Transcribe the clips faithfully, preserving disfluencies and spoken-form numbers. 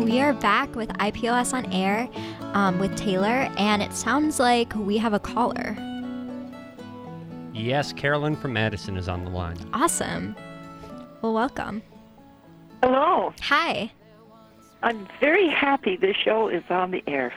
we are back with I P O S on Air um, with Taylor, and it sounds like we have a caller. Yes, Carolyn from Madison is on the line. Awesome. Well, welcome. Hello. Hi. I'm very happy this show is on the air.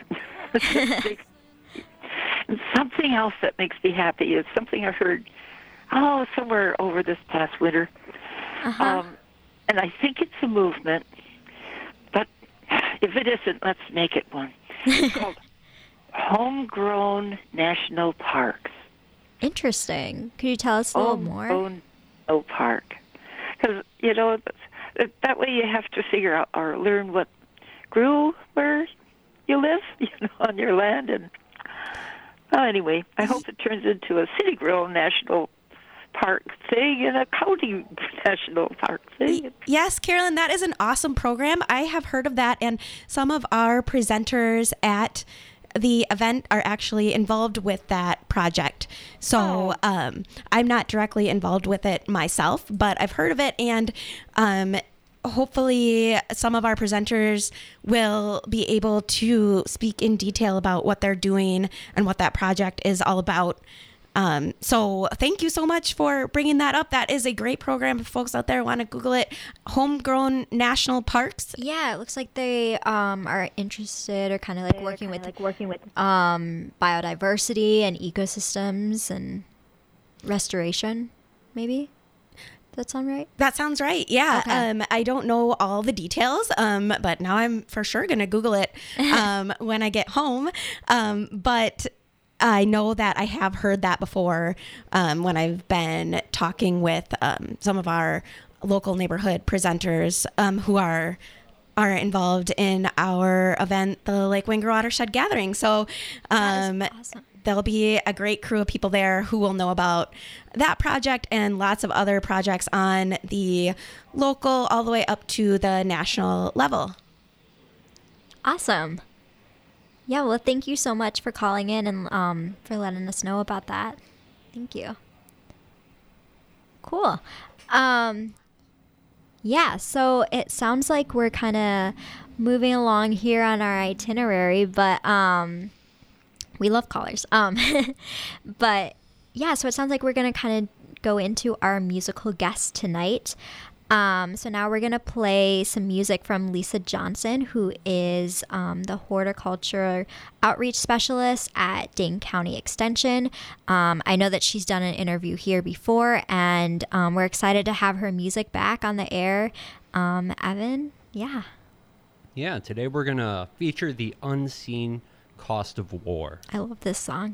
And something else that makes me happy is something I heard, oh, somewhere over this past winter. Uh-huh. Um, and I think it's a movement, but if it isn't, let's make it one. It's called Homegrown National Parks. Interesting. Could you tell us a little more? Homegrown National Park. Because, you know, that way you have to figure out or learn what grew where you live, you know, on your land. And well, anyway, I hope it turns into a city-grown national park thing and a county national park thing. Yes, Carolyn, that is an awesome program. I have heard of that, and some of our presenters at the event are actually involved with that project. So Oh. um, I'm not directly involved with it myself, but I've heard of it, and um, hopefully some of our presenters will be able to speak in detail about what they're doing and what that project is all about. Um, so thank you so much for bringing that up. That is a great program. If folks out there want to Google it, Homegrown National Parks. Yeah, it looks like they um, are interested or kind of like working with like working with um, biodiversity and ecosystems and restoration, maybe. Does that sound right? That sounds right. Yeah. Okay. Um, I don't know all the details, um, but now I'm for sure going to Google it um, when I get home. Um, but I know that I have heard that before um, when I've been talking with um, some of our local neighborhood presenters um, who are are involved in our event, the Lake Winger Watershed Gathering. So um, That is awesome. there'll be a great crew of people there who will know about that project and lots of other projects on the local all the way up to the national level. Awesome. Yeah, well, thank you so much for calling in and um, for letting us know about that. Thank you. Cool. Um, yeah, so it sounds like we're kind of moving along here on our itinerary, but um, we love callers. Um, but yeah, so it sounds like we're going to kind of go into our musical guest tonight. Um, so now we're going to play some music from Lisa Johnson, who is um, the horticulture outreach specialist at Dane County Extension. Um, I know that she's done an interview here before, and um, we're excited to have her music back on the air. Um, Evan, yeah. Yeah, today we're going to feature The Unseen Cost of War. I love this song.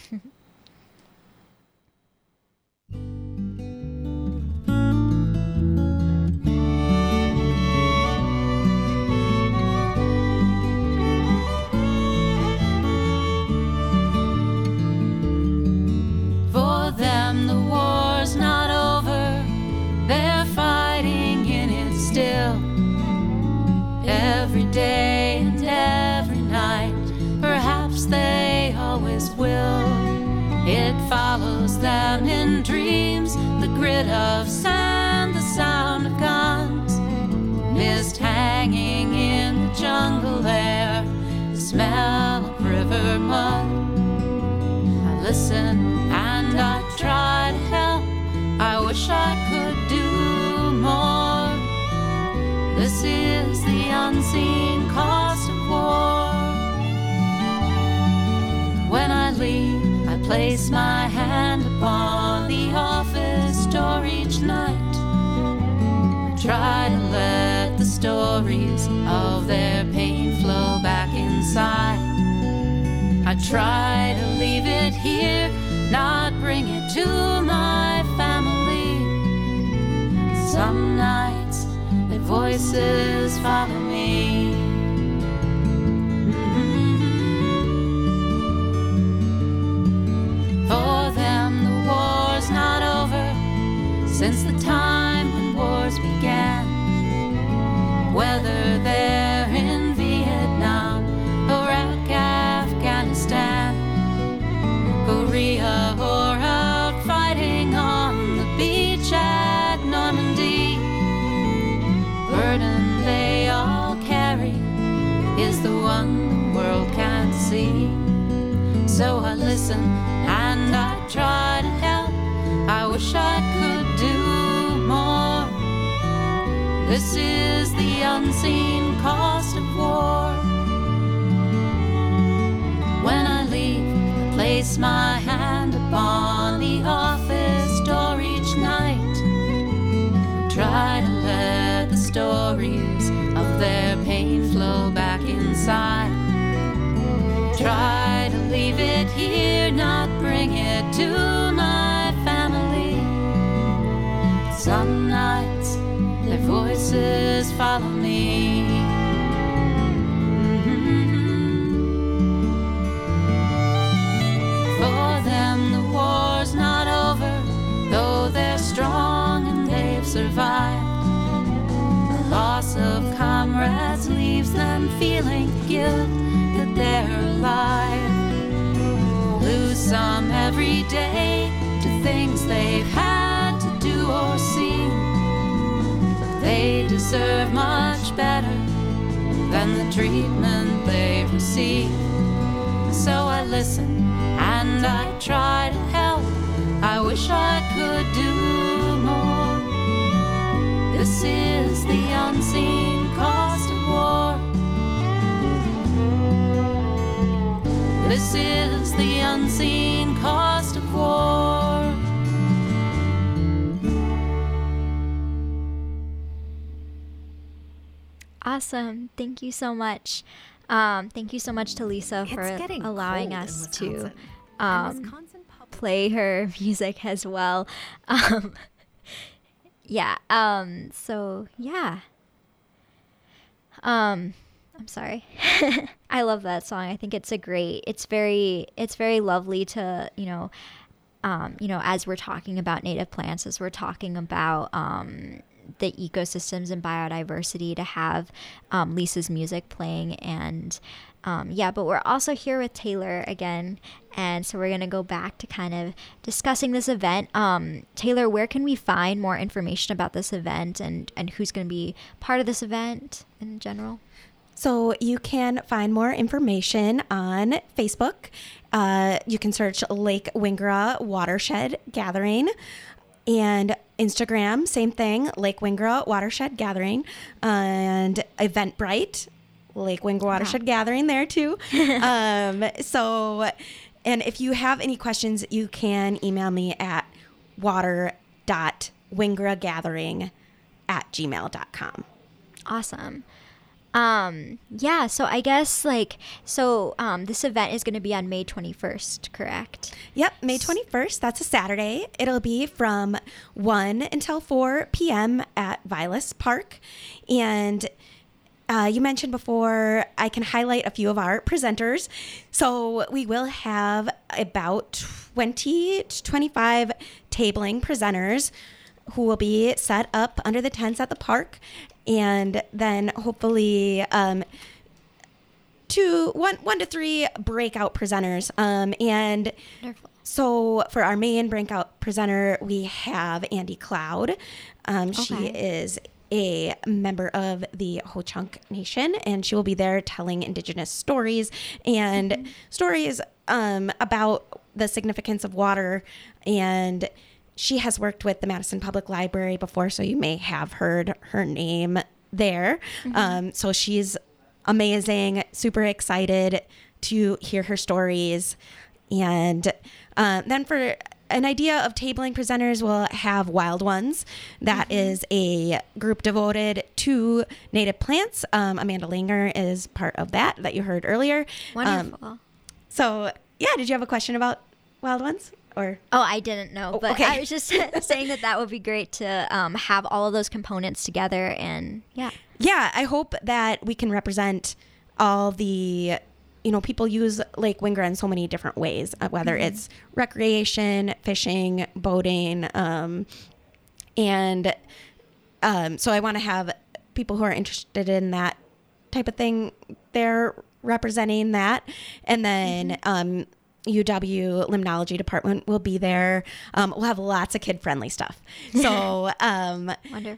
For them the war's not over, they're fighting in it still. Every day and every night, perhaps they always will. It follows them in dreams, the grit of sand, the sound of guns, mist hanging in the jungle air, the smell of river mud. I listen and I try to help, I wish I could do more. This is the unseen cost of war. When I leave, I place my hand upon the office door each night. I try to let the stories of their pain flow back inside. I try to leave it here, not bring it to my family. Some nights their voices follow me. Mm-hmm. For them the war's not over, since the time when wars began. Whether they're in Vietnam, Iraq, Afghanistan, Korea, or out fighting on the beach at Normandy, burden they all carry is the one the world can't see. So I listen and I try to help. I wish I could do more. This is the unseen cost of war. When I leave, I place my hand upon the office door each night. Try to let the stories of their pain flow back inside. Try to leave it here, not bring it to my family. Some nights their voices follow me. For them the war's not over, though they're strong and they've survived. The loss of comrades leaves them feeling guilt that they're alive. Lose some every day to things they've had to do or see. But they deserve much better than the treatment they've received. So I listen and I try to help. I wish I could do more. This is the unseen cost of war. This is the unseen cost of war. Awesome. Thank you so much. Um, thank you so much to Lisa for It's getting allowing cold in us to Wisconsin. um, And Wisconsin public- play her music as well. Um, yeah. Um, so yeah. Um, I'm sorry. I love that song. I think it's a great, it's very, it's very lovely to, you know, um, you know, as we're talking about native plants, as we're talking about, um, the ecosystems and biodiversity, to have um, Lisa's music playing. And um, yeah, but we're also here with Taylor again. And so we're going to go back to kind of discussing this event. Um, Taylor, where can we find more information about this event, and, and who's going to be part of this event in general? So you can find more information on Facebook. Uh, you can search Lake Wingra Watershed Gathering. And Instagram, same thing, Lake Wingra Watershed Gathering. And Eventbrite, Lake Wingra Watershed Wow. Gathering there too. um, so, and if you have any questions, you can email me at water.wingragathering at gmail dot com. Awesome. Um, yeah, so I guess like, so um, this event is going to be on May twenty-first, correct? Yep, May twenty-first. That's a Saturday. It'll be from one until four p.m. at Vilas Park. And uh, you mentioned before, I can highlight a few of our presenters. So we will have about twenty to twenty-five tabling presenters who will be set up under the tents at the park. And then hopefully um, two, one, one to three breakout presenters. Um, and Wonderful. so for our main breakout presenter, we have Andy Cloud. Um, She Okay. is a member of the Ho-Chunk Nation, and she will be there telling Indigenous stories and Mm-hmm. stories um, about the significance of water. And she has worked with the Madison Public Library before, so you may have heard her name there. Mm-hmm. Um, so she's amazing, super excited to hear her stories. And uh, then for an idea of tabling presenters, we'll have Wild Ones. That Mm-hmm. is a group devoted to native plants. Um, Amanda Langer is part of that, that you heard earlier. Um, Wonderful. so, yeah, did you have a question about Wild Ones? Or Oh, I didn't know, Oh, but okay. I was just saying that that would be great to um, have all of those components together. And yeah. yeah, I hope that we can represent all the, you know, people use Lake Wingra in so many different ways, uh, whether Mm-hmm. it's recreation, fishing, boating, um, and um, so I want to have people who are interested in that type of thing there representing that. And then Mm-hmm. um, U W Limnology Department will be there. Um, we'll have lots of kid-friendly stuff. So, um, Wonderful.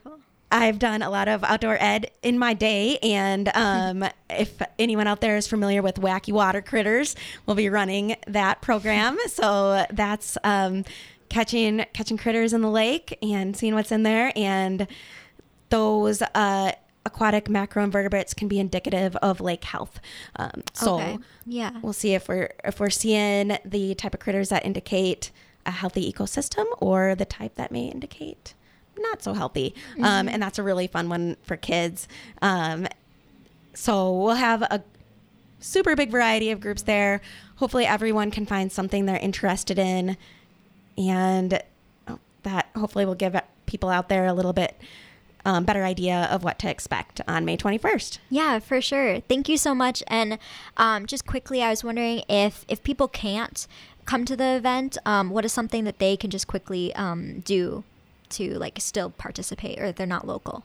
I've done a lot of outdoor ed in my day, and um, if anyone out there is familiar with Wacky Water Critters, we'll be running that program. So that's um, catching catching critters in the lake and seeing what's in there, and those uh, aquatic macroinvertebrates can be indicative of lake health. Um, so Okay. Yeah. we'll see if we're if we're seeing the type of critters that indicate a healthy ecosystem, or the type that may indicate not so healthy. Mm-hmm. Um, and that's a really fun one for kids. Um, so we'll have a super big variety of groups there. Hopefully everyone can find something they're interested in, and oh, that hopefully will give people out there a little bit um, better idea of what to expect on May twenty-first. Yeah, for sure. Thank you so much. And um, just quickly, I was wondering if if people can't come to the event, um, what is something that they can just quickly um, do to like still participate, or if they're not local?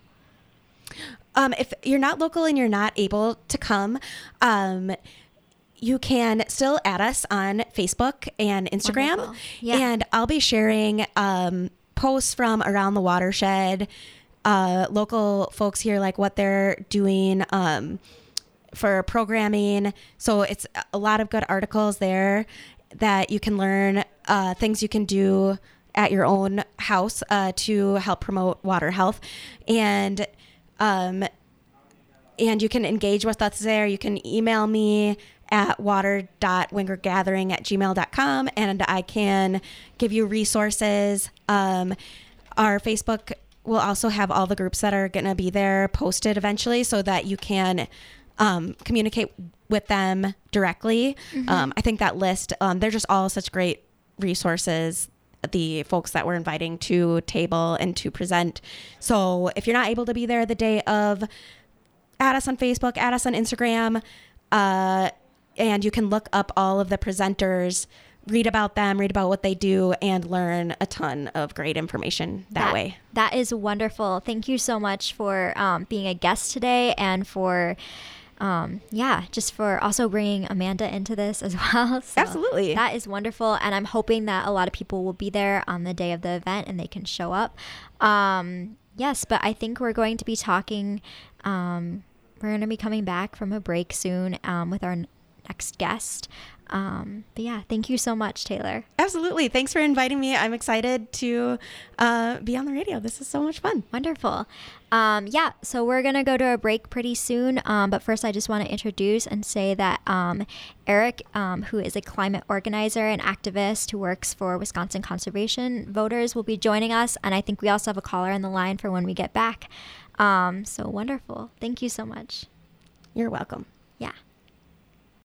Um, if you're not local and you're not able to come, um, you can still add us on Facebook and Instagram. Wonderful. Yeah. And I'll be sharing um, posts from around the watershed, uh, local folks here, like what they're doing um, for programming. So it's a lot of good articles there that you can learn, uh, things you can do at your own house uh, to help promote water health. And um, and you can engage with us there. You can email me at water.wingergathering at gmail dot com, and I can give you resources. Um, our Facebook will also have all the groups that are going to be there posted eventually, so that you can um, communicate with them directly. Mm-hmm. Um, I think that list, um, they're just all such great resources, the folks that we're inviting to table and to present. So if you're not able to be there the day of, add us on Facebook, add us on Instagram, uh, and you can look up all of the presenters, read about them, read about what they do, and learn a ton of great information that, way. That is wonderful. Thank you so much for um, being a guest today, and for Um, yeah, just for also bringing Amanda into this as well. So Absolutely. That is wonderful. And I'm hoping that a lot of people will be there on the day of the event and they can show up. Um, yes, but I think we're going to be talking, um, we're going to be coming back from a break soon um, with our n- next guest. Um, but yeah, thank you so much, Taylor. Absolutely. Thanks for inviting me. I'm excited to uh, be on the radio. This is so much fun. Wonderful. Um, yeah, so we're going to go to a break pretty soon. Um, but first, I just want to introduce and say that um, Eric, um, who is a climate organizer and activist who works for Wisconsin Conservation Voters, will be joining us. And I think we also have a caller on the line for when we get back. Um, so wonderful. Thank you so much. You're welcome.